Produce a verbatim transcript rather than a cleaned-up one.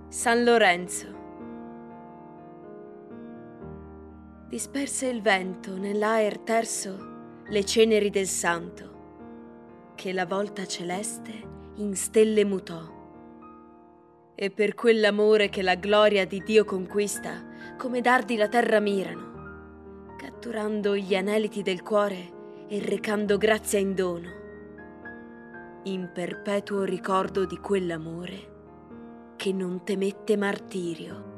San Lorenzo. Disperse il vento nell'aer terso le ceneri del santo, che la volta celeste in stelle mutò. E per quell'amore che la gloria di Dio conquista, come dardi la terra mirano, catturando gli aneliti del cuore e recando grazia in dono, in perpetuo ricordo di quell'amore che non temette martirio.